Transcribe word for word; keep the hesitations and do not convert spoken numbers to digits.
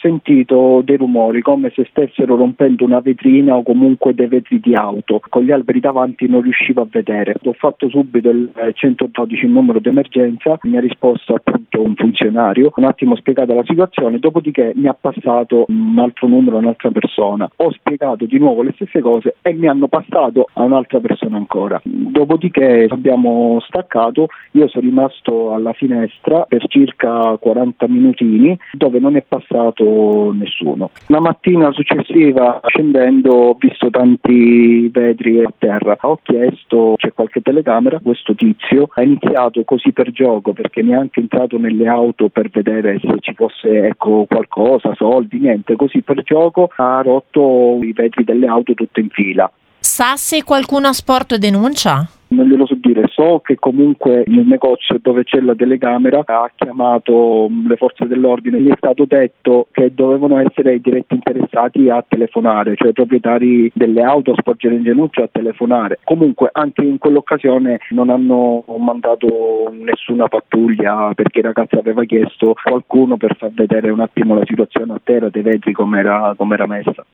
sentito dei rumori come se stessero rompendo una vetrina o comunque dei vetri di auto. Con gli alberi davanti non riuscivo a vedere. Ho fatto subito il centododici, il numero d'emergenza, mi ha risposto appunto un funzionario, un attimo spiegata la situazione, dopodiché mi ha passato un altro numero a un'altra persona. Ho spiegato di nuovo le stesse cose e mi hanno passato a un'altra persona ancora. Dopodiché abbiamo staccato, io sono rimasto alla finestra per circa quaranta minutini dove non è passato nessuno. La mattina successiva, scendendo, ho visto tanti vetri a terra. Ho chiesto, c'è qualche telecamera? Questo tizio ha iniziato così per gioco, perché neanche entrato nelle auto per vedere se ci fosse ecco qualcosa, soldi, niente, così per gioco ha rotto i vetri delle auto tutte in fila. Sa se qualcuno ha sporto denuncia? Non glielo so dire, so che comunque nel negozio dove c'è la telecamera ha chiamato le forze dell'ordine, gli è stato detto che dovevano essere i diretti interessati a telefonare, cioè i proprietari delle auto a sporgere in denuncia a telefonare. Comunque anche in quell'occasione non hanno mandato nessuna pattuglia perché il ragazzo aveva chiesto qualcuno per far vedere un attimo la situazione a terra dei vetri come era, come era messa.